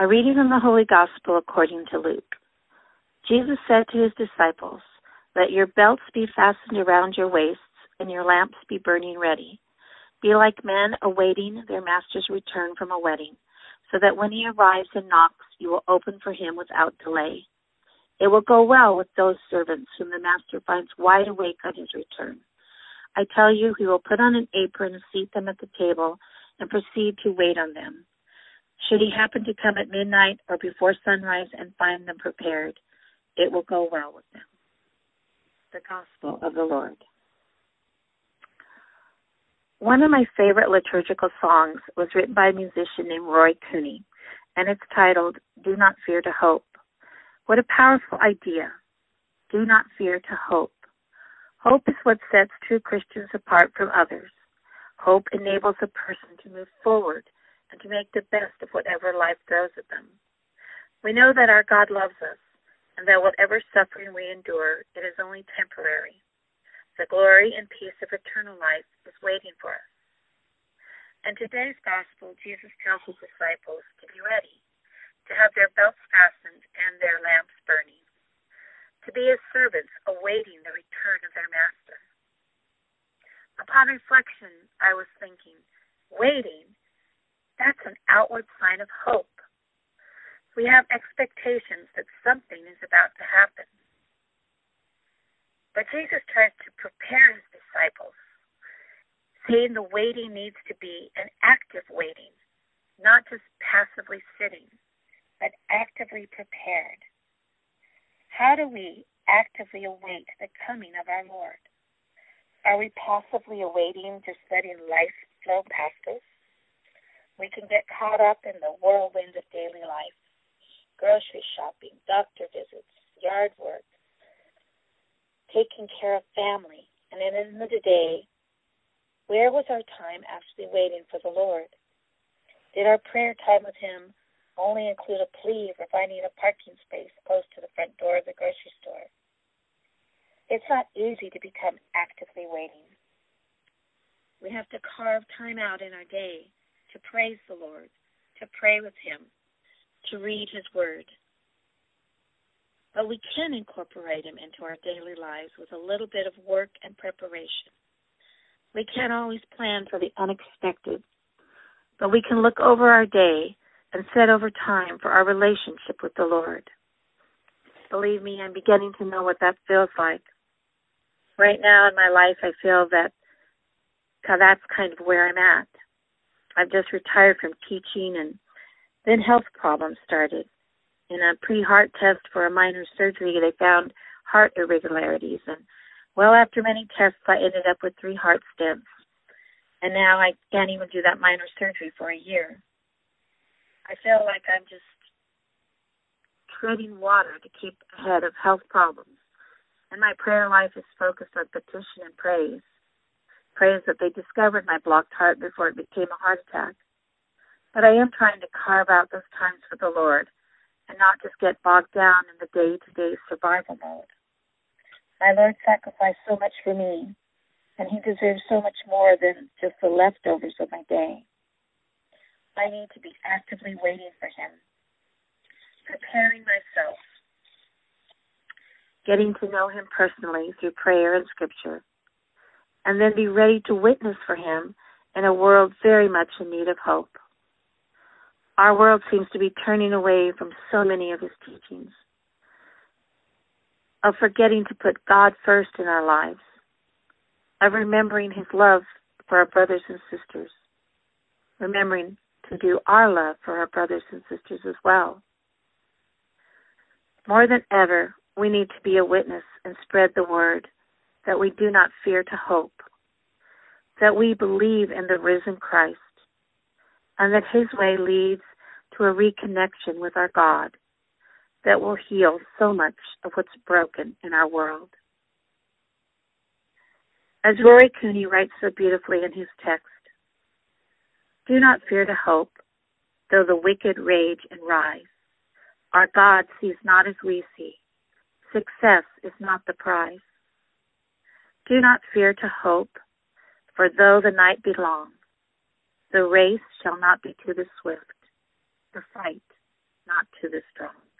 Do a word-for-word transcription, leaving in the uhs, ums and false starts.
A reading from the Holy Gospel according to Luke. Jesus said to his disciples, "Let your belts be fastened around your waists and your lamps be burning ready. Be like men awaiting their master's return from a wedding, so that when he arrives and knocks, you will open for him without delay. It will go well with those servants whom the master finds wide awake on his return. I tell you, he will put on an apron and seat them at the table and proceed to wait on them. Should he happen to come at midnight or before sunrise and find them prepared, it will go well with them." The Gospel of the Lord. One of my favorite liturgical songs was written by a musician named Roy Cooney, and it's titled, "Do Not Fear to Hope." What a powerful idea. Do not fear to hope. Hope is what sets true Christians apart from others. Hope enables a person to move forward and to make the best of whatever life throws at them. We know that our God loves us, and that whatever suffering we endure, it is only temporary. The glory and peace of eternal life is waiting for us. In today's gospel, Jesus tells his disciples to be ready, to have their belts fastened and their lamps burning, to be his servants awaiting the return of their master. Upon reflection, I was thinking, waiting, that's an outward sign of hope. We have expectations that something is about to happen. But Jesus tries to prepare his disciples, saying the waiting needs to be an active waiting, not just passively sitting, but actively prepared. How do we actively await the coming of our Lord? Are we passively awaiting, just letting life flow past us? We can get caught up in the whirlwind of daily life, grocery shopping, doctor visits, yard work, taking care of family, and at the end of the day, where was our time actually waiting for the Lord? Did our prayer time with him only include a plea for finding a parking space close to the front door of the grocery store? It's not easy to become actively waiting. We have to carve time out in our day to praise the Lord, to pray with him, to read his word. But we can incorporate him into our daily lives with a little bit of work and preparation. We can't always plan for the unexpected, but we can look over our day and set over time for our relationship with the Lord. Believe me, I'm beginning to know what that feels like. Right now in my life, I feel that that's kind of where I'm at. I've just retired from teaching, and then health problems started. In a pre-heart test for a minor surgery, they found heart irregularities. And well, after many tests, I ended up with three heart stents. And now I can't even do that minor surgery for a year. I feel like I'm just treading water to keep ahead of health problems. And my prayer life is focused on petition and praise. Praise that they discovered my blocked heart before it became a heart attack. But I am trying to carve out those times for the Lord and not just get bogged down in the day-to-day survival mode. My Lord sacrificed so much for me, and he deserves so much more than just the leftovers of my day. I need to be actively waiting for him, preparing myself, getting to know him personally through prayer and scripture, and then be ready to witness for him in a world very much in need of hope. Our world seems to be turning away from so many of his teachings, of forgetting to put God first in our lives, of remembering his love for our brothers and sisters, remembering to do our love for our brothers and sisters as well. More than ever, we need to be a witness and spread the word that we do not fear to hope, that we believe in the risen Christ, and that his way leads to a reconnection with our God that will heal so much of what's broken in our world. As Roy Cooney writes so beautifully in his text, "Do not fear to hope, though the wicked rage and rise. Our God sees not as we see. Success is not the prize. Do not fear to hope, for though the night be long, the race shall not be to the swift. The fight not to the strong.